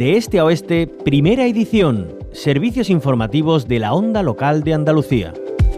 De este a oeste, primera edición. Servicios informativos de la Onda Local de Andalucía.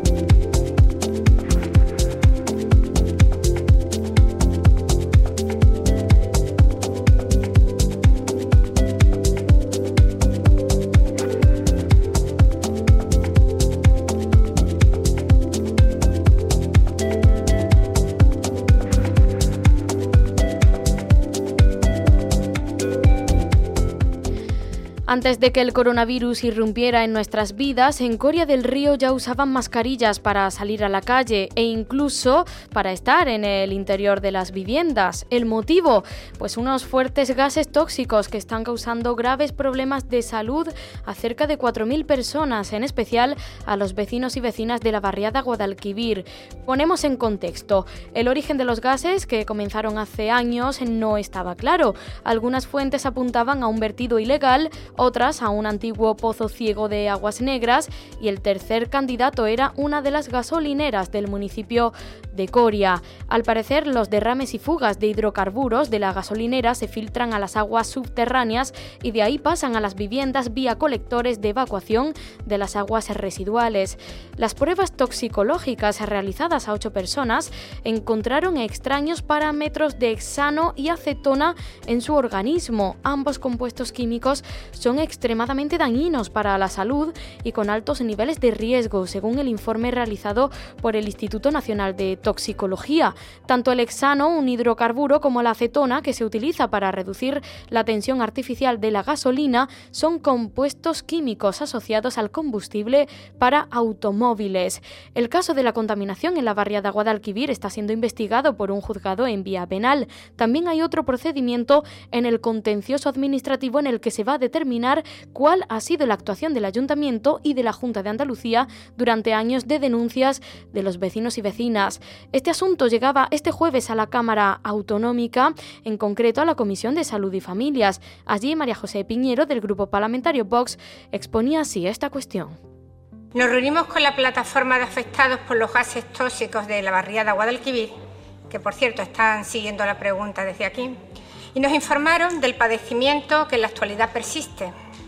Antes de que el coronavirus irrumpiera en nuestras vidas, en Coria del Río ya usaban mascarillas para salir a la calle e incluso para estar en el interior de las viviendas. ¿El motivo? Pues unos fuertes gases tóxicos que están causando graves problemas de salud a cerca de 4.000 personas, en especial a los vecinos y vecinas de la barriada Guadalquivir. Ponemos en contexto. El origen de los gases, que comenzaron hace años, no estaba claro. Algunas fuentes apuntaban a un vertido ilegal, otras a un antiguo pozo ciego de aguas negras, y el tercer candidato era una de las gasolineras del municipio de Coria. Al parecer, los derrames y fugas de hidrocarburos de la gasolinera se filtran a las aguas subterráneas y de ahí pasan a las viviendas vía colectores de evacuación de las aguas residuales. Las pruebas toxicológicas realizadas a 8 personas encontraron extraños parámetros de hexano y acetona en su organismo. Ambos compuestos químicos son extremadamente dañinos para la salud y con altos niveles de riesgo, según el informe realizado por el Instituto Nacional de Toxicología. Tanto el hexano, un hidrocarburo, como la acetona, que se utiliza para reducir la tensión artificial de la gasolina, son compuestos químicos asociados al combustible para automóviles. El caso de la contaminación en la barriada Guadalquivir está siendo investigado por un juzgado en vía penal. También hay otro procedimiento en el contencioso administrativo en el que se va a determinar cuál ha sido la actuación del Ayuntamiento y de la Junta de Andalucía durante años de denuncias de los vecinos y vecinas. Este asunto llegaba este jueves a la Cámara Autonómica, en concreto a la Comisión de Salud y Familias. Allí, María José Piñero, del Grupo Parlamentario Vox, exponía así esta cuestión. Nos reunimos con la plataforma de afectados por los gases tóxicos de la barriada Guadalquivir, que por cierto están siguiendo la pregunta desde aquí, y nos informaron del padecimiento que en la actualidad persiste.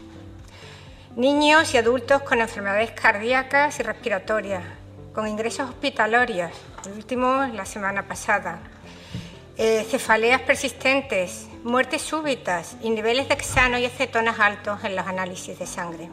Niños y adultos con enfermedades cardíacas y respiratorias, con ingresos hospitalarios, el último la semana pasada, cefaleas persistentes, muertes súbitas y niveles de hexano y acetonas altos en los análisis de sangre.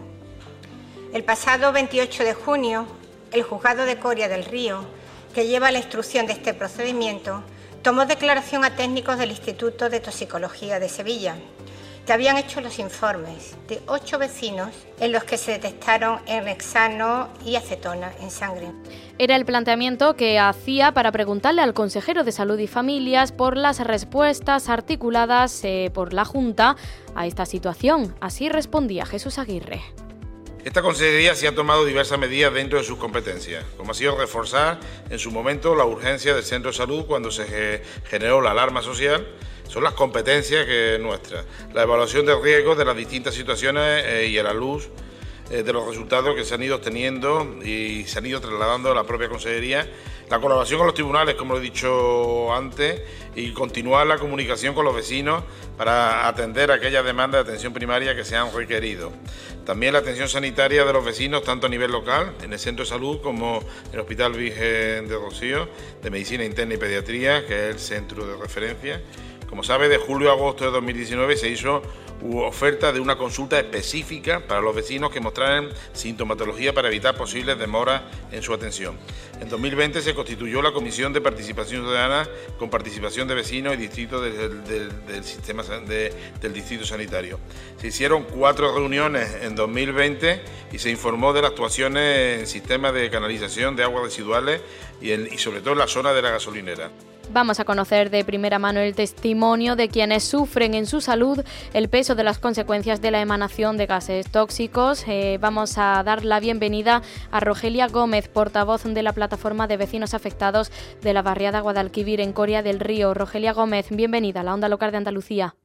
El pasado 28 de junio, el juzgado de Coria del Río, que lleva la instrucción de este procedimiento, tomó declaración a técnicos del Instituto de Toxicología de Sevilla, que habían hecho los informes de 8 vecinos en los que se detectaron hexano y acetona en sangre. Era el planteamiento que hacía para preguntarle al consejero de Salud y Familias por las respuestas articuladas por la Junta a esta situación. Así respondía Jesús Aguirre. Esta consejería se ha tomado diversas medidas dentro de sus competencias, como ha sido reforzar en su momento la urgencia del centro de salud cuando se generó la alarma social. Son las competencias que nuestras, la evaluación de riesgos de las distintas situaciones y a la luz de los resultados que se han ido obteniendo y se han ido trasladando a la propia consejería, la colaboración con los tribunales, como lo he dicho antes, y continuar la comunicación con los vecinos para atender aquellas demandas de atención primaria que se han requerido. También la atención sanitaria de los vecinos, tanto a nivel local, en el centro de salud, como en el Hospital Virgen de Rocío, de Medicina Interna y Pediatría, que es el centro de referencia. Como sabe, de julio a agosto de 2019 se hizo oferta de una consulta específica para los vecinos que mostraran sintomatología para evitar posibles demoras en su atención. En 2020 se constituyó la Comisión de Participación Ciudadana con participación de vecinos y distritos del sistema del distrito sanitario. Se hicieron 4 reuniones en 2020 y se informó de las actuaciones en sistemas de canalización de aguas residuales y sobre todo en la zona de la gasolinera. Vamos a conocer de primera mano el testimonio de quienes sufren en su salud el peso de las consecuencias de la emanación de gases tóxicos. Vamos a dar la bienvenida a Rogelia Gómez, portavoz de la plataforma de vecinos afectados de la barriada Guadalquivir en Coria del Río. Rogelia Gómez, bienvenida a la Onda Local de Andalucía.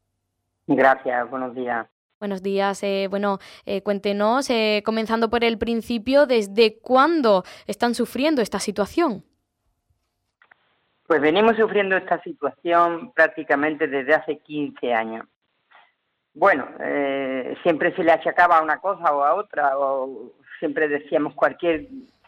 Gracias, buenos días. Buenos días. Cuéntenos, comenzando por el principio, ¿desde cuándo están sufriendo esta situación? Pues venimos sufriendo esta situación prácticamente desde hace 15 años. Bueno, siempre se le achacaba a una cosa o a otra, o siempre decíamos cualquier,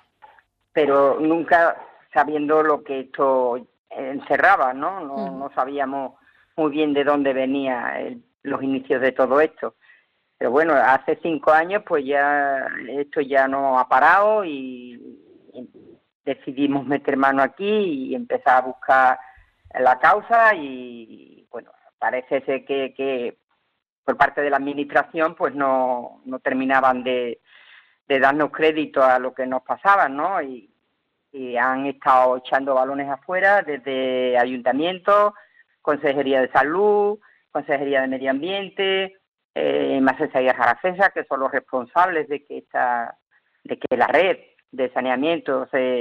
pero nunca sabiendo lo que esto encerraba, ¿no? No sabíamos muy bien de dónde venía los inicios de todo esto. Pero bueno, hace 5 años pues ya esto ya no ha parado y decidimos meter mano aquí y empezar a buscar la causa y bueno, parece ser que por parte de la administración pues no terminaban de darnos crédito a lo que nos pasaba, ¿no? Y han estado echando balones afuera desde ayuntamiento, Consejería de Salud, Consejería de Medio Ambiente, Macesa y Jarafesa, que son los responsables de que la red de saneamiento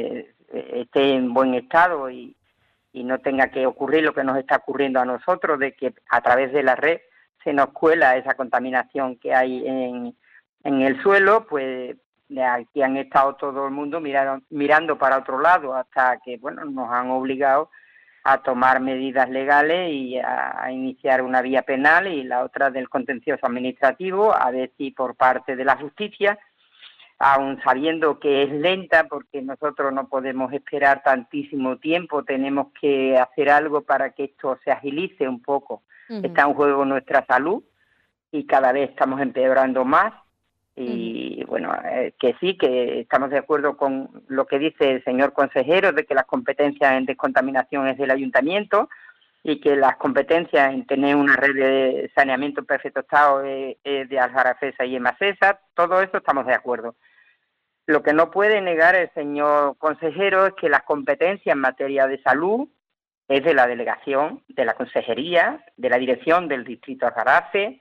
esté en buen estado y no tenga que ocurrir lo que nos está ocurriendo a nosotros, de que a través de la red se nos cuela esa contaminación que hay en el suelo. Pues de aquí han estado todo el mundo mirando para otro lado hasta que, bueno, nos han obligado a tomar medidas legales y a iniciar una vía penal y la otra del contencioso administrativo, a ver si por parte de la justicia, aun sabiendo que es lenta, porque nosotros no podemos esperar tantísimo tiempo, tenemos que hacer algo para que esto se agilice un poco. Está en juego nuestra salud y cada vez estamos empeorando más. Y bueno, que sí, que estamos de acuerdo con lo que dice el señor consejero, de que las competencias en descontaminación es del ayuntamiento y que las competencias en tener una red de saneamiento en perfecto estado es de Aljarafesa y Emacesa. Todo eso estamos de acuerdo. Lo que no puede negar el señor consejero es que las competencias en materia de salud es de la delegación, de la consejería, de la dirección del distrito Aljarafe,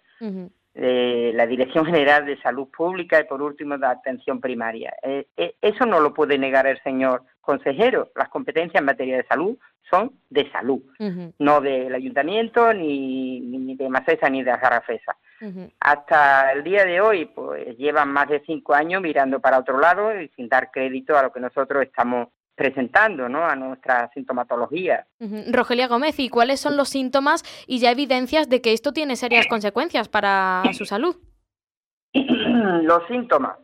de la Dirección General de Salud Pública y, por último, de Atención Primaria. Eso no lo puede negar el señor consejero. Las competencias en materia de salud son de salud, no del ayuntamiento, ni de Macesa, ni de Aljarafe. Hasta el día de hoy, pues llevan más de 5 años mirando para otro lado y sin dar crédito a lo que nosotros estamos presentando, ¿no?, a nuestra sintomatología. Rogelia Gómez, ¿y cuáles son los síntomas y ya evidencias de que esto tiene serias consecuencias para su salud? Los síntomas.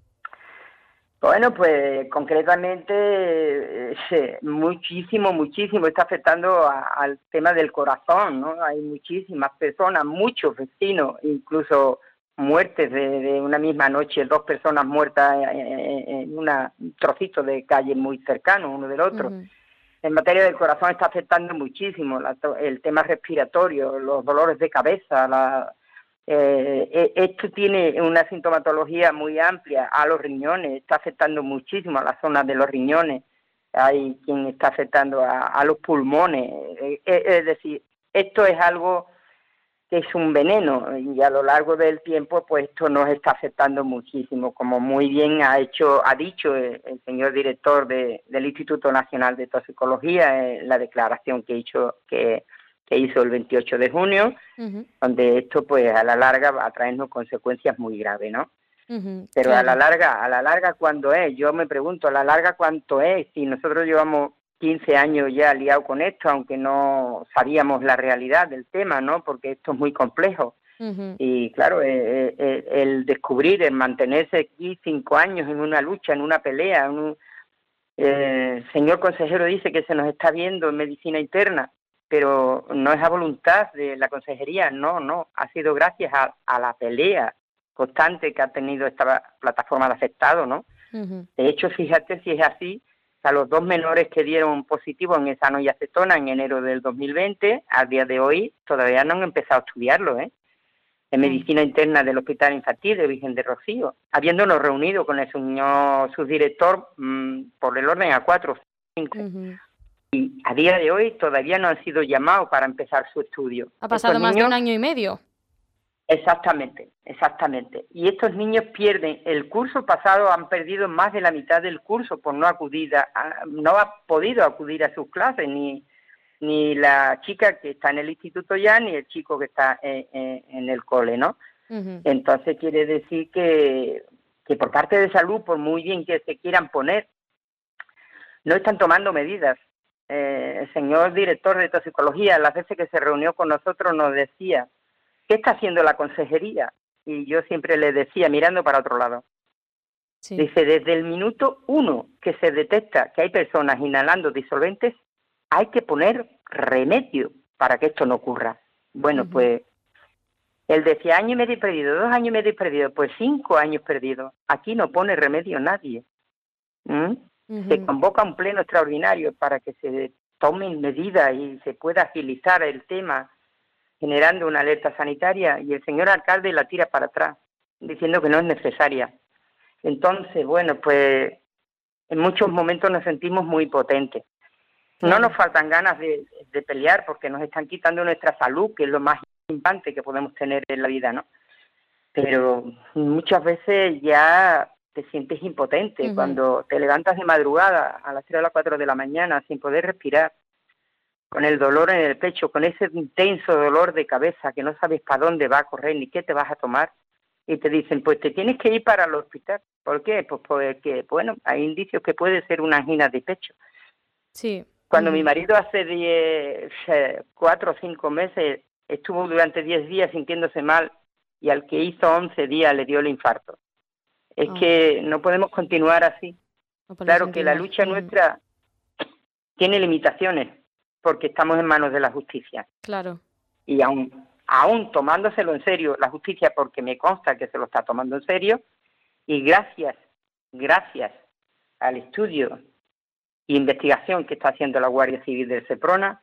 Bueno, pues concretamente muchísimo está afectando al tema del corazón, ¿no? Hay muchísimas personas, muchos vecinos, incluso muertes de una misma noche, 2 personas muertas en un trocito de calle muy cercano uno del otro. En materia del corazón está afectando muchísimo el tema respiratorio, los dolores de cabeza. Esto tiene una sintomatología muy amplia a los riñones, está afectando muchísimo a la zona de los riñones. Hay quien está afectando a los pulmones. Es decir, esto es algo que es un veneno y a lo largo del tiempo pues esto nos está afectando muchísimo, como muy bien ha dicho el señor director del Instituto Nacional de Toxicología en la declaración que hizo el 28 de junio, donde esto pues a la larga va a traernos consecuencias muy graves, ¿no? Pero claro, a la larga ¿cuándo es? Yo me pregunto, ¿a la larga cuánto es? Si nosotros llevamos 15 años ya liados con esto, aunque no sabíamos la realidad del tema, ¿no? Porque esto es muy complejo. Y claro, el descubrir, el mantenerse aquí 5 años en una lucha, en una pelea, el señor consejero dice que se nos está viendo en medicina interna, pero no es a voluntad de la consejería, no, ha sido gracias a la pelea constante que ha tenido esta plataforma de afectados, ¿no? De hecho, fíjate si es así, a los 2 menores que dieron positivo en etano y acetona en enero del 2020, al día de hoy todavía no han empezado a estudiarlo, en medicina interna del Hospital Infantil de Virgen de Rocío, habiéndonos reunido con el señor subdirector por el orden a 4 o 5. Y a día de hoy todavía no han sido llamados para empezar su estudio. Ha pasado más de 1 año y medio. Exactamente. Y estos niños pierden, el curso pasado han perdido más de la mitad del curso por no ha podido acudir a sus clases, ni la chica que está en el instituto ya, ni el chico que está en el cole, ¿no? Entonces quiere decir que por parte de salud, por muy bien que se quieran poner, no están tomando medidas. El señor director de toxicología, las veces que se reunió con nosotros, nos decía ¿qué está haciendo la consejería? Y yo siempre le decía, mirando para otro lado, Sí. dice, desde el minuto 1 que se detecta que hay personas inhalando disolventes, hay que poner remedio para que esto no ocurra. Bueno, pues él decía, 1 año y medio perdido, 2 años y medio perdido, pues 5 años perdidos. Aquí no pone remedio nadie. Se convoca un pleno extraordinario para que se tomen medidas y se pueda agilizar el tema, generando una alerta sanitaria, y el señor alcalde la tira para atrás, diciendo que no es necesaria. Entonces, bueno, pues en muchos momentos nos sentimos muy potentes. No nos faltan ganas de pelear porque nos están quitando nuestra salud, que es lo más importante que podemos tener en la vida, ¿no? Pero muchas veces ya te sientes impotente cuando te levantas de madrugada a las 3 o las 4 de la mañana sin poder respirar, con el dolor en el pecho, con ese intenso dolor de cabeza que no sabes para dónde va a correr ni qué te vas a tomar, y te dicen, pues te tienes que ir para el hospital. ¿Por qué? Pues porque, bueno, hay indicios que puede ser una angina de pecho. Sí. Cuando mi marido hace 4 o 5 meses estuvo durante 10 días sintiéndose mal, y al que hizo 11 días le dio el infarto. Es que no podemos continuar así. Claro que la lucha nuestra tiene limitaciones, porque estamos en manos de la justicia. Claro. Y aún tomándoselo en serio la justicia, porque me consta que se lo está tomando en serio, y gracias al estudio e investigación que está haciendo la Guardia Civil del Seprona,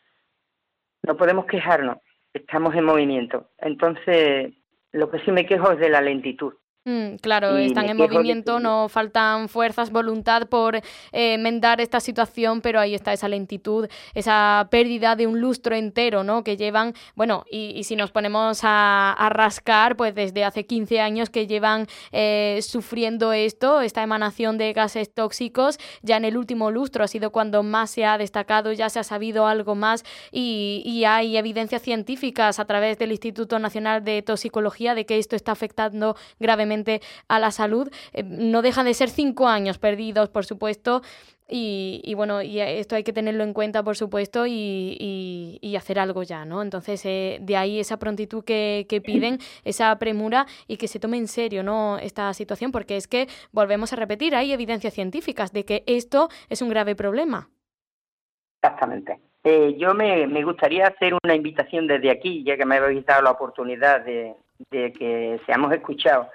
no podemos quejarnos, estamos en movimiento. Entonces, lo que sí me quejo es de la lentitud. Claro, Y están en movimiento, no faltan fuerzas, voluntad por enmendar esta situación, pero ahí está esa lentitud, esa pérdida de un lustro entero, ¿no? Que llevan, bueno, y si nos ponemos a rascar, pues desde hace 15 años que llevan sufriendo esta emanación de gases tóxicos. Ya en el último lustro ha sido cuando más se ha destacado, ya se ha sabido algo más, y hay evidencias científicas a través del Instituto Nacional de Toxicología de que esto está afectando gravemente a la salud. No dejan de ser 5 años perdidos, por supuesto, y bueno, y esto hay que tenerlo en cuenta, por supuesto, y hacer algo ya, ¿no? Entonces, de ahí esa prontitud que piden, esa premura, y que se tome en serio, ¿no?, esta situación, porque es que, volvemos a repetir, hay evidencias científicas de que esto es un grave problema. Exactamente. Yo me gustaría hacer una invitación desde aquí, ya que me habéis dado la oportunidad de que seamos escuchados.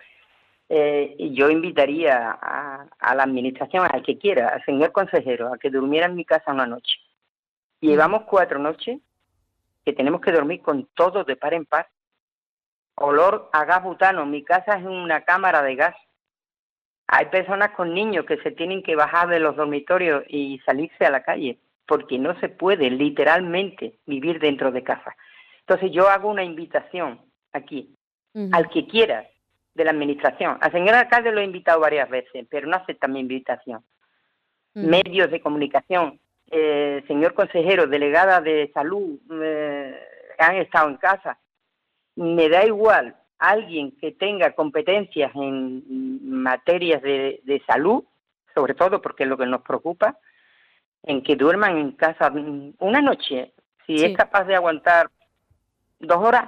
Y yo invitaría a la administración, al que quiera, al señor consejero, a que durmiera en mi casa una noche. Llevamos 4 noches que tenemos que dormir con todo de par en par. Olor a gas butano. Mi casa es una cámara de gas. Hay personas con niños que se tienen que bajar de los dormitorios y salirse a la calle, porque no se puede literalmente vivir dentro de casa. Entonces yo hago una invitación aquí, al que quiera, de la administración. Al señor alcalde lo he invitado varias veces, pero no acepta mi invitación. Medios de comunicación, señor consejero, delegada de salud, han estado en casa. Me da igual alguien que tenga competencias en materias de salud, sobre todo porque es lo que nos preocupa, en que duerman en casa una noche. Si es capaz de aguantar 2 horas,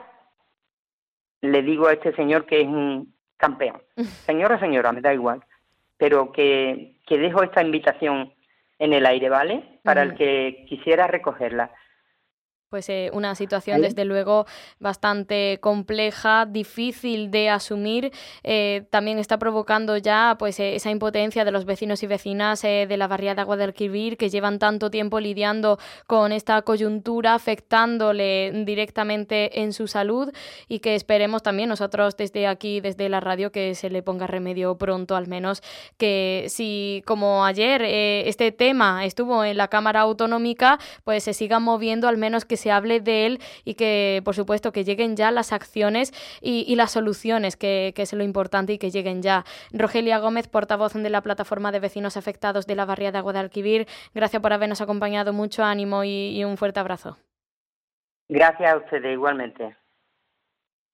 le digo a este señor que es un campeón. Señor o señora, me da igual, pero que dejo esta invitación en el aire, ¿vale? Para el que quisiera recogerla. Pues una situación, desde luego, bastante compleja, difícil de asumir. También está provocando ya pues esa impotencia de los vecinos y vecinas de la barriada Guadalquivir, que llevan tanto tiempo lidiando con esta coyuntura, afectándole directamente en su salud, y que esperemos también nosotros desde aquí, desde la radio, que se le ponga remedio pronto, al menos, que si, como ayer, este tema estuvo en la Cámara Autonómica, pues se siga moviendo, al menos que se hable de él, y que, por supuesto, que lleguen ya las acciones y las soluciones, que es lo importante, y que lleguen ya. Rogelia Gómez, portavoz de la Plataforma de Vecinos Afectados de la barriada Guadalquivir, gracias por habernos acompañado, mucho ánimo y un fuerte abrazo. Gracias a ustedes, igualmente.